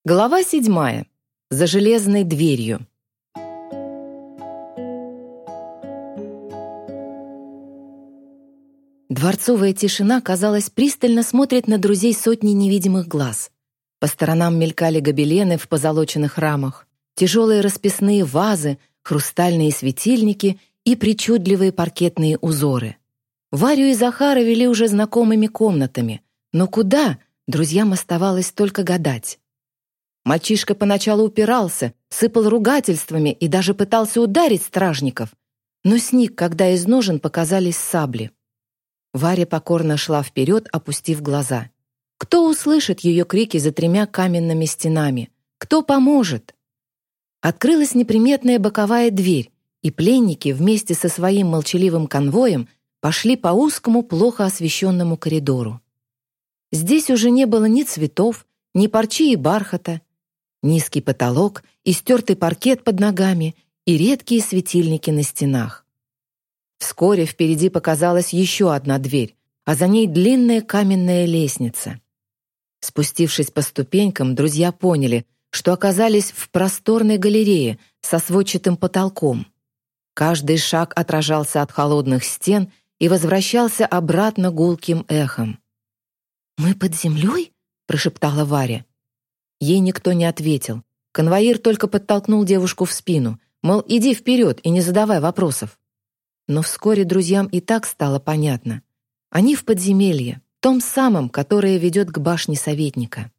Глава 7. За железной дверью. Дворцовая тишина, казалось, пристально смотрит на друзей сотни невидимых глаз. По сторонам мелькали гобелены в позолоченных рамах, тяжелые расписные вазы, хрустальные светильники и причудливые паркетные узоры. Варю и Захара вели уже знакомыми комнатами, но куда, друзьям оставалось только гадать. Мальчишка поначалу упирался, сыпал ругательствами и даже пытался ударить стражников, но сник, когда из ножен показались сабли. Варя покорно шла вперед, опустив глаза. Кто услышит ее крики за 3 каменными стенами? Кто поможет? Открылась неприметная боковая дверь, и пленники вместе со своим молчаливым конвоем пошли по узкому, плохо освещенному коридору. Здесь уже не было ни цветов, ни парчи и бархата, низкий потолок, истертый паркет под ногами и редкие светильники на стенах. Вскоре впереди показалась еще одна дверь, а за ней длинная каменная лестница. Спустившись по ступенькам, друзья поняли, что оказались в просторной галерее со сводчатым потолком. Каждый шаг отражался от холодных стен и возвращался обратно гулким эхом. «Мы под землей?» — прошептала Варя. Ей никто не ответил. Конвоир только подтолкнул девушку в спину, мол, иди вперед и не задавай вопросов. Но вскоре друзьям и так стало понятно. Они в подземелье, том самом, которое ведет к башне советника.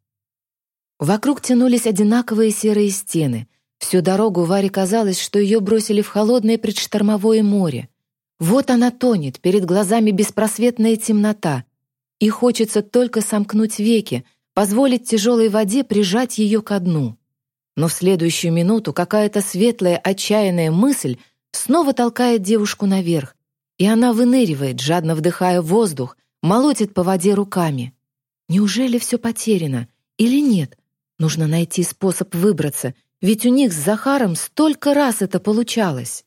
Вокруг тянулись одинаковые серые стены. Всю дорогу Варе казалось, что ее бросили в холодное предштормовое море. Вот она тонет, перед глазами беспросветная темнота, и хочется только сомкнуть веки, позволить тяжелой воде прижать ее ко дну. Но в следующую минуту какая-то светлая, отчаянная мысль снова толкает девушку наверх, и она выныривает, жадно вдыхая воздух, молотит по воде руками. Неужели все потеряно? Или нет? Нужно найти способ выбраться, ведь у них с Захаром столько раз это получалось.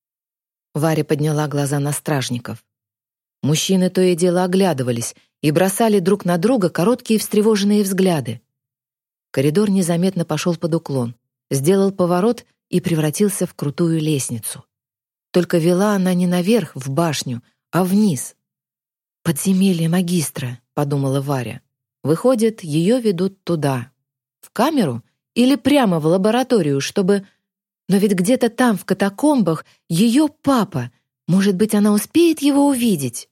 Варя подняла глаза на стражников. Мужчины то и дело оглядывались и бросали друг на друга короткие встревоженные взгляды. Коридор незаметно пошел под уклон, сделал поворот и превратился в крутую лестницу. Только вела она не наверх, в башню, а вниз. «Подземелье магистра», — подумала Варя. «Выходит, ее ведут туда. В камеру или прямо в лабораторию, чтобы... Но ведь где-то там, в катакомбах, ее папа. Может быть, она успеет его увидеть?»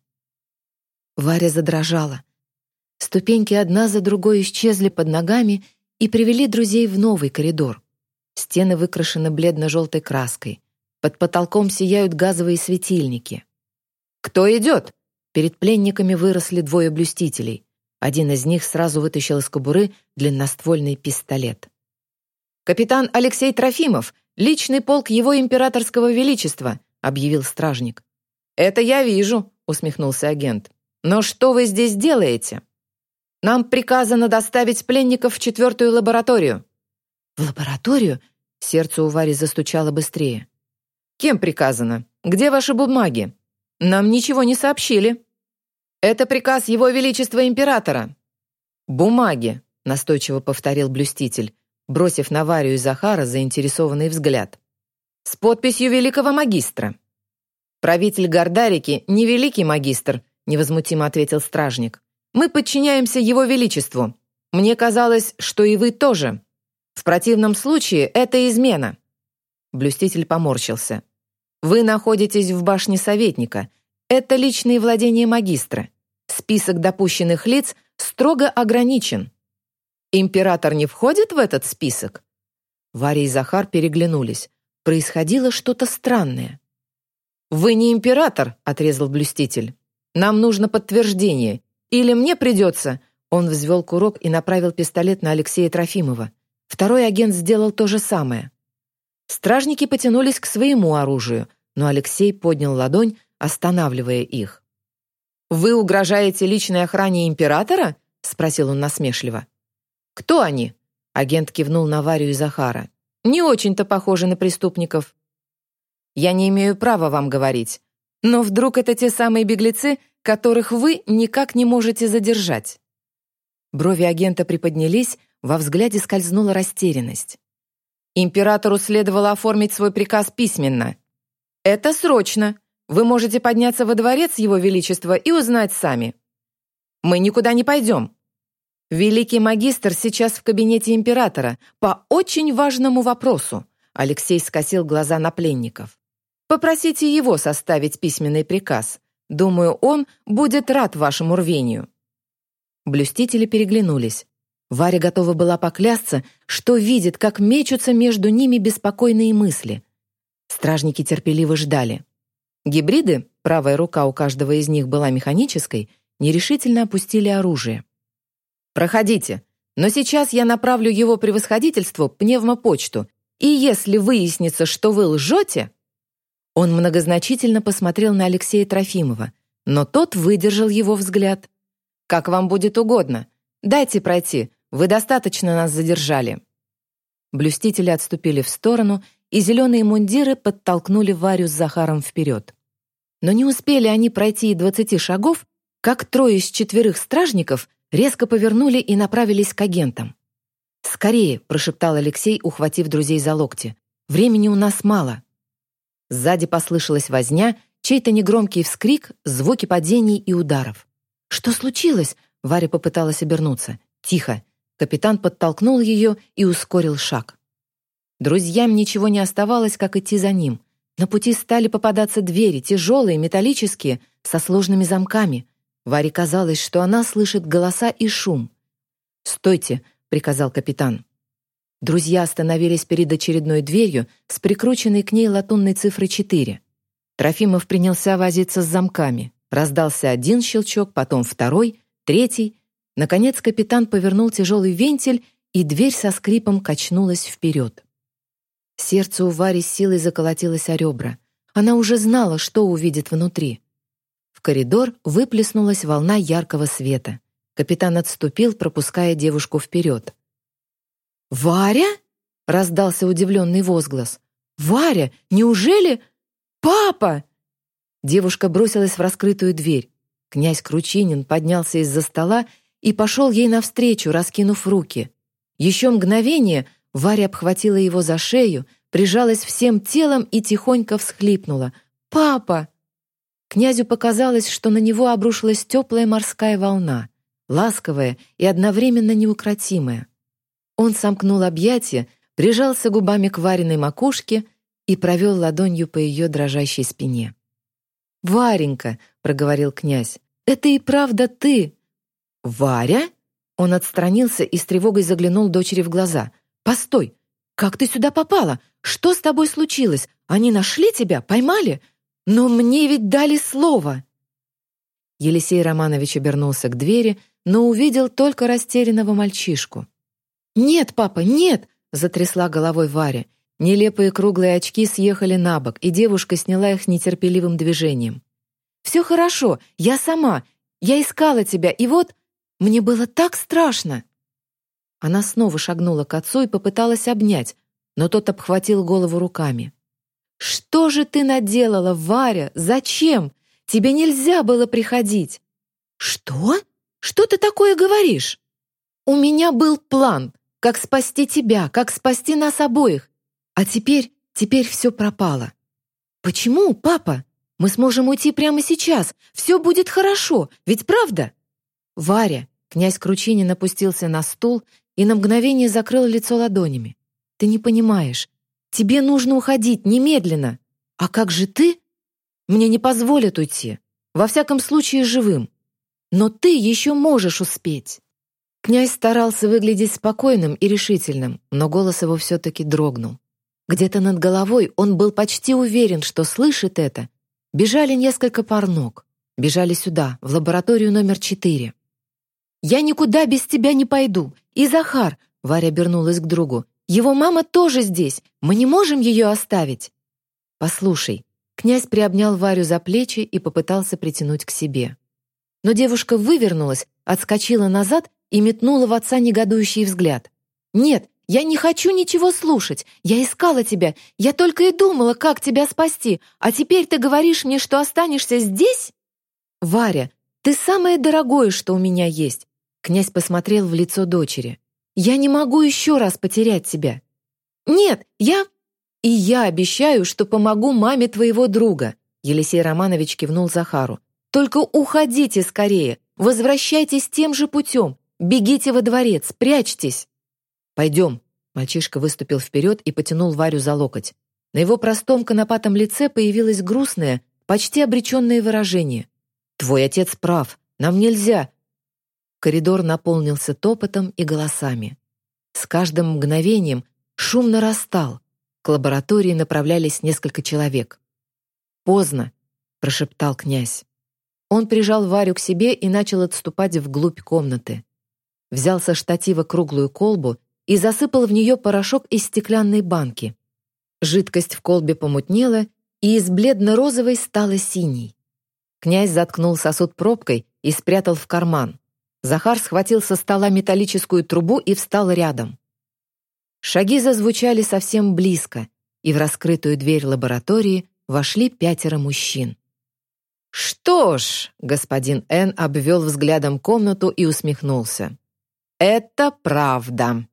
Варя задрожала. Ступеньки одна за другой исчезли под ногами и привели друзей в новый коридор. Стены выкрашены бледно-желтой краской. Под потолком сияют газовые светильники. «Кто идет?» Перед пленниками выросли 2 блюстителей. Один из них сразу вытащил из кобуры длинноствольный пистолет. «Капитан Алексей Трофимов, личный полк его императорского величества», объявил стражник. «Это я вижу», усмехнулся агент. «Но что вы здесь делаете?» «Нам приказано доставить пленников в 4-ю лабораторию». «В лабораторию?» Сердце у Вари застучало быстрее. «Кем приказано? Где ваши бумаги? Нам ничего не сообщили». «Это приказ Его Величества Императора». «Бумаги», — настойчиво повторил блюститель, бросив на Варю и Захара заинтересованный взгляд. «С подписью великого магистра». «Правитель Гордарики не великий магистр», — невозмутимо ответил стражник. «Мы подчиняемся Его Величеству. Мне казалось, что и вы тоже. В противном случае это измена». Блюститель поморщился. «Вы находитесь в башне советника. Это личные владения магистра. Список допущенных лиц строго ограничен». «Император не входит в этот список?» Варя и Захар переглянулись. Происходило что-то странное. «Вы не император», — отрезал блюститель. «Нам нужно подтверждение. Или мне придется...» Он взвел курок и направил пистолет на Алексея Трофимова. Второй агент сделал то же самое. Стражники потянулись к своему оружию, но Алексей поднял ладонь, останавливая их. «Вы угрожаете личной охране императора?» — спросил он насмешливо. «Кто они?» — агент кивнул на Варю и Захара. «Не очень-то похожи на преступников». «Я не имею права вам говорить. Но вдруг это те самые беглецы, которых вы никак не можете задержать?» Брови агента приподнялись, во взгляде скользнула растерянность. «Императору следовало оформить свой приказ письменно. Это срочно. Вы можете подняться во дворец Его Величества и узнать сами. Мы никуда не пойдем. Великий магистр сейчас в кабинете императора по очень важному вопросу». Алексей скосил глаза на пленников. «Попросите его составить письменный приказ. Думаю, он будет рад вашему рвению». Блюстители переглянулись. Варя готова была поклясться, что видит, как мечутся между ними беспокойные мысли. Стражники терпеливо ждали. Гибриды, правая рука у каждого из них была механической, нерешительно опустили оружие. «Проходите, но сейчас я направлю его превосходительству пневмопочту, и если выяснится, что вы лжете...» Он многозначительно посмотрел на Алексея Трофимова, но тот выдержал его взгляд. «Как вам будет угодно. Дайте пройти, вы достаточно нас задержали». Блюстители отступили в сторону, и зеленые мундиры подтолкнули Варю с Захаром вперед. Но не успели они пройти и 20 шагов, как 3 из 4 стражников резко повернули и направились к агентам. «Скорее!» — прошептал Алексей, ухватив друзей за локти. «Времени у нас мало». Сзади послышалась возня, чей-то негромкий вскрик, звуки падений и ударов. «Что случилось?» — Варя попыталась обернуться. «Тихо!» — капитан подтолкнул ее и ускорил шаг. Друзьям ничего не оставалось, как идти за ним. На пути стали попадаться двери, тяжелые, металлические, со сложными замками. Варе казалось, что она слышит голоса и шум. «Стойте!» — приказал капитан. Друзья остановились перед очередной дверью с прикрученной к ней латунной цифрой 4. Трофимов принялся возиться с замками. Раздался один щелчок, потом второй, третий. Наконец капитан повернул тяжелый вентиль, и дверь со скрипом качнулась вперед. Сердце у Вари с силой заколотилось о ребра. Она уже знала, что увидит внутри. В коридор выплеснулась волна яркого света. Капитан отступил, пропуская девушку вперед. «Варя?» — раздался удивленный возглас. «Варя, неужели? Папа!» Девушка бросилась в раскрытую дверь. Князь Кручинин поднялся из-за стола и пошел ей навстречу, раскинув руки. Еще мгновение Варя обхватила его за шею, прижалась всем телом и тихонько всхлипнула. «Папа!» Князю показалось, что на него обрушилась теплая морская волна, ласковая и одновременно неукротимая. Он сомкнул объятия, прижался губами к Вариной макушке и провел ладонью по ее дрожащей спине. «Варенька!» — проговорил князь. «Это и правда ты!» «Варя?» Он отстранился и с тревогой заглянул дочери в глаза. «Постой! Как ты сюда попала? Что с тобой случилось? Они нашли тебя? Поймали? Но мне ведь дали слово!» Елисей Романович обернулся к двери, но увидел только растерянного мальчишку. «Нет, папа, нет!» — затрясла головой Варя. Нелепые круглые очки съехали на бок, и девушка сняла их с нетерпеливым движением. «Все хорошо, я сама. Я искала тебя, и вот... Мне было так страшно!» Она снова шагнула к отцу и попыталась обнять, но тот обхватил голову руками. «Что же ты наделала, Варя? Зачем? Тебе нельзя было приходить!» «Что? Что ты такое говоришь?» «У меня был план, как спасти тебя, как спасти нас обоих. А теперь все пропало». «Почему, папа? Мы сможем уйти прямо сейчас. Все будет хорошо, ведь правда?» «Варя», — князь Кручинин опустился на стул и на мгновение закрыл лицо ладонями. «Ты не понимаешь. Тебе нужно уходить немедленно. А как же ты? Мне не позволят уйти. Во всяком случае, живым. Но ты еще можешь успеть». Князь старался выглядеть спокойным и решительным, но голос его все-таки дрогнул. Где-то над головой он был почти уверен, что слышит это. Бежали несколько пар ног. Бежали сюда, в лабораторию номер 4. «Я никуда без тебя не пойду. И Захар», — Варя обернулась к другу, «его мама тоже здесь. Мы не можем ее оставить». «Послушай». Князь приобнял Варю за плечи и попытался притянуть к себе. Но девушка вывернулась, отскочила назад и метнула в отца негодующий взгляд. «Нет, я не хочу ничего слушать. Я искала тебя. Я только и думала, как тебя спасти. А теперь ты говоришь мне, что останешься здесь?» «Варя, ты самое дорогое, что у меня есть». Князь посмотрел в лицо дочери. Я не могу еще раз потерять тебя. Нет, И я обещаю, что помогу маме твоего друга. Елисей Романович кивнул Захару. Только уходите скорее. Возвращайтесь тем же путем. Бегите во дворец, прячьтесь. Пойдем. Мальчишка выступил вперед и потянул Варю за локоть. На его простом конопатом лице появилось грустное, почти обреченное выражение. «Твой отец прав. Нам нельзя». Коридор наполнился топотом и голосами. С каждым мгновением шум нарастал. К лаборатории направлялись несколько человек. «Поздно», — прошептал князь. Он прижал Варю к себе и начал отступать вглубь комнаты. Взял со штатива круглую колбу и засыпал в нее порошок из стеклянной банки. Жидкость в колбе помутнела, и из бледно-розовой стала синей. Князь заткнул сосуд пробкой и спрятал в карман. Захар схватил со стола металлическую трубу и встал рядом. Шаги зазвучали совсем близко, и в раскрытую дверь лаборатории вошли 5 мужчин. «Что ж», — господин Н. обвел взглядом комнату и усмехнулся, — «это правда».